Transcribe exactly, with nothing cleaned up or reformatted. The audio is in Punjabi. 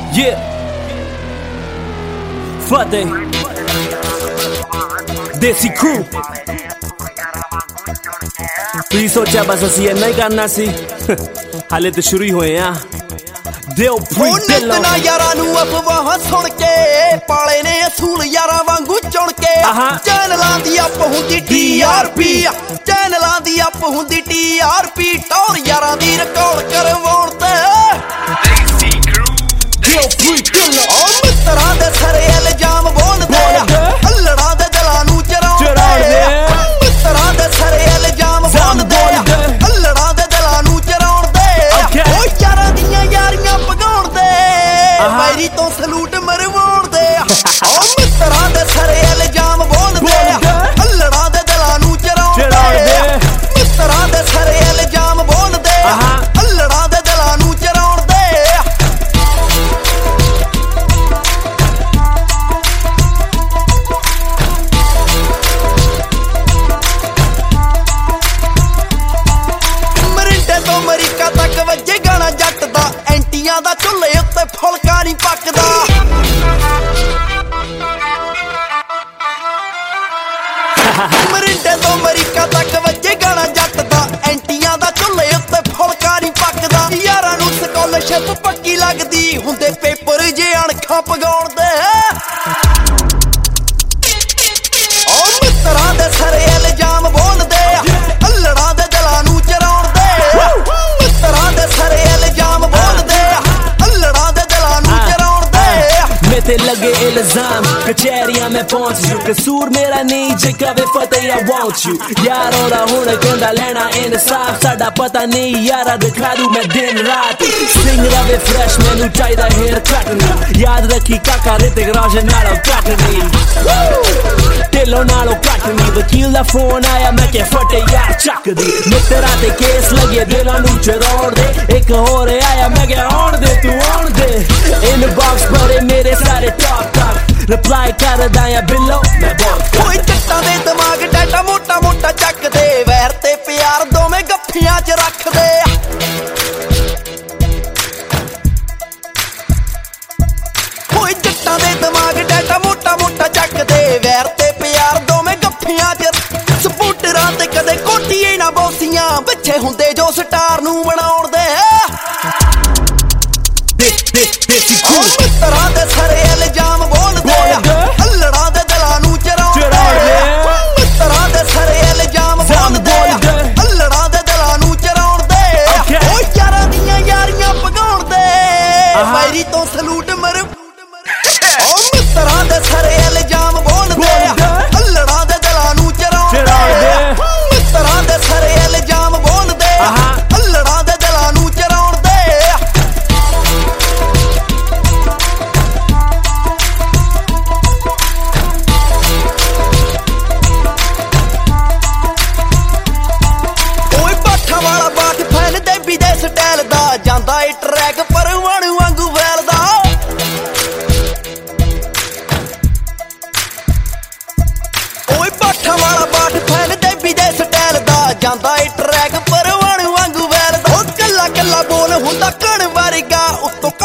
Yeah, Fateh, Desi Crew. ਤੁਸੀਂ ਸੋਚਿਆ ਬਸ ਅਸੀਂ ਇੰਨਾ ਹੀ ਕਰਨਾ ਸੀ ਹਾਲੇ ਤਾਂ ਸ਼ੁਰੂ ਹੀ ਹੋਏ ਆ ਦਿਓ ਫਰੀ ਦਿਲੋਂ ਨਾ ਯਾਰਾਂ ਨੂੰ ਅਫਵਾਹਾਂ ਸੁਣ ਕੇ ਪਾਲੇ ਨੇ ਅਸੂਲ ਯਾਰਾਂ ਵਾਂਗੂ ਚੁਣ ਕੇ ਚੈਨਲਾਂ ਦੀ ਅੱਪ ਹੁੰਦੀ ਟੀ ਆਰ ਪੀ ਚੈਨਲਾਂ ਦੀ ਅੱਪ ਹੁੰਦੀ ਟੀ ਆਰ ਪੀ ਟੌਰ ਯਾਰਾਂ ਦੀ ਰਿਕਾਰਡ ਕਰਵਾਉਣ ਤੇ ਦੇਸੀ ਕਰੂ ਦਿਓ ਫਰੀ ਦਿਲੋਂ ਉਹ ਮਿੱਤਰਾਂ ਦੇ ਸਾਰੇ ਇਲਜ਼ਾਮ ਬੋਲਦੇ ਹੱਲੜਾਂ ਦੇ ਦਿਲਾਂ ਨੂੰ ਚਰਾਉਂਦੇ ਮਿੱਤਰਾਂ ਦੇ ਸਾਰੇ ਇਲਜ਼ਾਮ ਬੋਲਦੇ ਹੱਲੜਾਂ ਦੇ ਦਿਲਾਂ ਨੂੰ ਚਰਾਉਂਦੇ ਉਹ ਯਾਰਾਂ ਦੀਆਂ ਯਾਰੀਆਂ ਭਗਾਉਣਦੇ ਵੈਰੀ ਤੋਂ ਸਲੂਟ ਮਰਵਾਉਣਦੇ ਉਹ ਮਿੱਤਰਾਂ ਦੇ ਸਾਰੇ ਇਲਜ਼ਾਮ ਬੋਲਦੇ ਹੱਲੜਾਂ ਦੇ ਦਿਲਾਂ ਨੂੰ ਚਰਾਉਂਦੇ ਮਿੱਤਰਾਂ ਦੇ ਸਾਰੇ ਇਲਜ਼ਾਮ ਬੋਲਦੇ ਹੱਲੜਾਂ ਦੇ ਦਿਲਾਂ ਨੂੰ ਚਰਾਉਂਦੇ ਅਮਰੀਕਾ ਤੱਕ ਵੱਜੇ ਗਾਣਾ ਜੱਟ ਦਾ ਐਂਟੀਆਂ ਦਾ ਚੁੱਲ੍ਹੇ ਉੱਤੇ ਫੁਲਕਾ ਨਹੀਂ ਪੱਕਦਾ ਮਰਿੰਡੇ ਤੋਂ ਅਮਰੀਕਾ ਤੱਕ ਵੱਜੇ ਗਾਣਾ ਜੱਟ ਦਾ ਐਂਟੀਆਂ ਦਾ ਚੁੱਲ੍ਹੇ ਉੱਤੇ ਫੁਲਕਾ ਨਹੀਂ ਪੱਕਦਾ ਯਾਰਾਂ ਨੂੰ ਸਕਾਲਰਸ਼ਿਪ ਪੱਕੀ ਲੱਗਦੀ ਹੁੰਦੇ ਪੇਪਰ ਜੇ ਅਣਖਾਂ ਪਗਾਉਣ ਦੇ ਉਹ ਮਿੱਤਰਾਂ ਦੇ ਸਾਰੇ ਇਲਜ਼ਾਮ ਬੋਲਦੇ ਹੱਲੜਾਂ ਦੇ ਦਿਲਾਂ ਨੂੰ ਚਰਾਉਣਦੇ ਮਿੱਤਰਾਂ ਦੇ ਸਾਰੇ ਇਲਜ਼ਾਮ ਬੋਲਦੇ ਹੱਲੜਾਂ ਦੇ ਦਿਲਾਂ ਨੂੰ ਚਰਾਉਣਦੇ ਮੇਰੇ ਤੇ ਲੱਗੇ ਇਲਜ਼ਾਮ ਕਚਹਿਰੀਆਂ ਮੈਂ ਪਹੁੰਚ ਜੂ ਕਸੂਰ ਮੇਰਾ ਨਹੀਂ ਜੇ ਕਵੇ ਫਤਿਹ I want you ਯਾਰ ਉਹਦਾ ਹੁਣ ਕਹਿੰਦਾ ਲੈਣਾ ਇਨਸਾਫ ਸਾਡਾ ਪਤਾ ਨਹੀਂ ਯਾਰਾ ਦਿਖਾ ਦੂ ਮੈਂ ਦਿਨ ਰਾਤ ਸਿੰਗ ਰਵੇ ਫਰੈਸ਼ ਮੈਨੂੰ ਚਾਹੀਦਾ ਹੇਅਰ ਕੱਟ ਨਹੀਂ ਯਾਦ ਰੱਖੀ ਕਾਕਾ ਰਿਤਿਕ ਰੋਸ਼ਨ ਨਾਲੋਂ ਕੱਟ ਨਹੀਂ ਢਿੱਲੋਂ ਨਾਲੋਂ ਕੱਟ ਨਹੀਂ ਵਕੀਲ ਦਾ ਫੋਨ ਆਇਆ ਮੈਂ ਕਿਹਾ ਫਤਿਹ ਯਾਰ ਚੱਕਦੀ ਮਿੱਤਰਾਂ ਤੇ ਕੇਸ ਲੱਗੇ ਦਿਲਾਂ ਨੂੰ ਚਰਾਉਣ ਦੇ ਇੱਕ ਹੋਰ ਆਇਆ ਮੈਂ ਕਿਹਾ ਆਉਣ ਦੇ ਤੂੰ ਆਉਣ ਦੇ ਇਨਬਾਕਸ ਭਰੇ ਮੇਰੇ ਸਾਰੇ ਟਾਪ ਟਾਪ ਰਿਪਲਾਈ ਕਰਦਾ ਆ ਬਿੱਲੋ ਮੈਂ ਬਹੁਤ ਕੋਈ ਜੱਟਾਂ ਦੇ ਦਿਮਾਗ ਡਾਟਾ ਮੋਟਾ ਮੋਟਾ ਚੱਕਦੇ ਵੈਰ ਤੇ ਪਿਆਰ ਦੋਵੇਂ ਗੱਫੀਆਂ 'ਚ ਰੱਖਦੇ ਕੋਈ ਜੱਟਾਂ ਦੇ ਦਿਮਾਗ ਡਾਟਾ ਮੋਟਾ ਮੋਟਾ ਚੱਕਦੇ ਵੈਰ ਤੇ ਪਿਆਰ ਦੋਵੇਂ ਗੱਫੀਆਂ 'ਚ ਸਪੋਰਟਰਾਂ ਤੇ ਕਦੇ ਕੋਟੀਏ ਨਾ ਬੋਸੀਆਂ ਪਿੱਛੇ ਹੁੰਦੇ ਜੋ ਸਟਾਰ ਨੂੰ ਬਣਾਉਣ ਦੇ ਮਿੱਤਰਾਂ ਦੇ ਸਾਰੇ ਇਲਜ਼ਾਮ ਬੋਲਦੇ ਹੱਲੜਾਂ ਦੇ ਦਿਲਾਂ ਨੂੰ ਚਰਾਉਂਦੇ ਮਿੱਤਰਾਂ ਦੇ ਸਾਰੇ ਇਲਜ਼ਾਮ ਬੋਲਦੇ ਹੱਲੜਾਂ ਦੇ ਦਿਲਾਂ ਨੂੰ ਚਰਾਉਂਦੇ ਉਹ ਯਾਰਾਂ ਦੀਆਂ ਯਾਰੀਆਂ ਭਗਾਉਣਦੇ ਵੈਰੀ ਤੋਂ ਸਲੂਟ ਮਰ ਉਹ ਮਿੱਤਰਾਂ ਦੇ ਸਾਰੇ ਇਲਜ਼ਾਮ ਬੋਲਦੇ ਹੱਲੜਾਂ ਦੇ ਦਿਲਾਂ ਨੂੰ ਚਰਾਉਂਦੇ ਮਿੱਤਰਾਂ ਦੇ ਸਾਰੇ ਇਲਜ਼ਾਮ ਬੋਲਦੇ ਹੱਲੜਾਂ ਦੇ ਦਿਲਾਂ ਨੂੰ ਚਰਾਉਂਦੇ ਸਟਾਈਲ ਦਾ ਜਾਂਦਾ ਏ ਟਰੈਕ ਪਰਵਾਣੂ ਵਾਂਗੂ ਵੈਲਦਾ ਓਏ ਬਾਠਾਂ ਵਾਲਾ ਬਾਠ ਫੈਨ ਦੇਬੀ ਦੇ ਸਟਾਈਲ ਦਾ ਜਾਂਦਾ ਏ ਟਰੈਕ ਪਰਵਾਣੂ ਵਾਂਗੂ ਵੈਲਦਾ ਉਹ ਕੱਲਾ ਕੱਲਾ ਬੋਲ ਹੁੰਦਾ ਕਣ ਵਰਗਾ ਉੱਤੋਂ